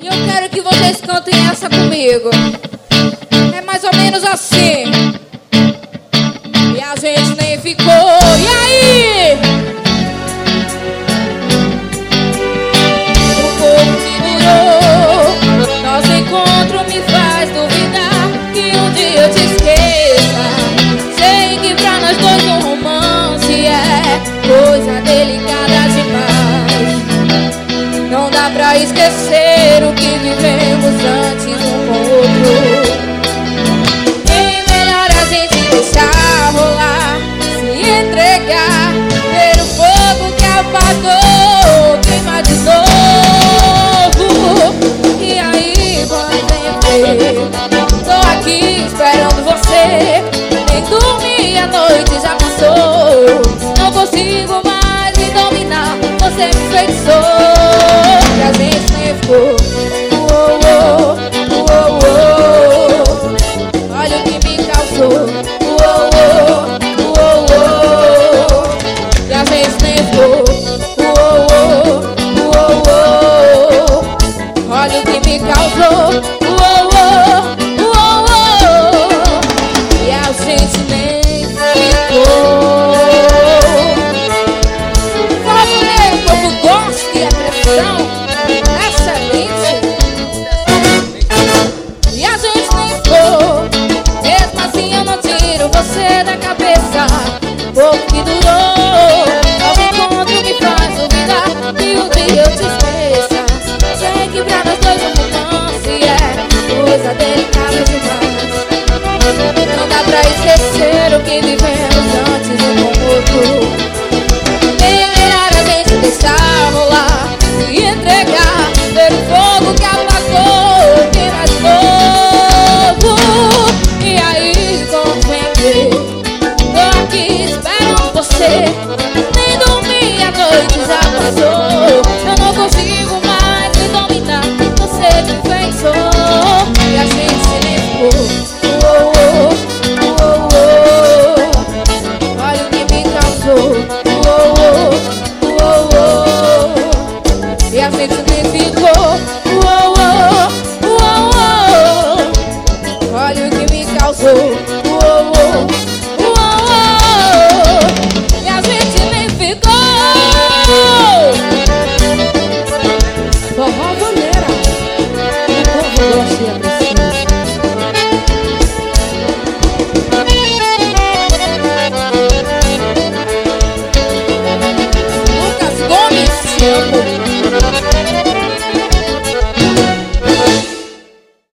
E eu quero que vocês cantem essa comigo. É mais ou menos assim. E a gente nem ficou. E aí? O pouco que durou, nosso encontro me faz duvidar que um dia eu te esqueça. Sei que pra nós dois um romance é coisa delicada demais. Não dá pra esquecer o que vivemos antes um com o outro. Bem melhor a gente deixar rolar, se entregar, ver o fogo que apagou.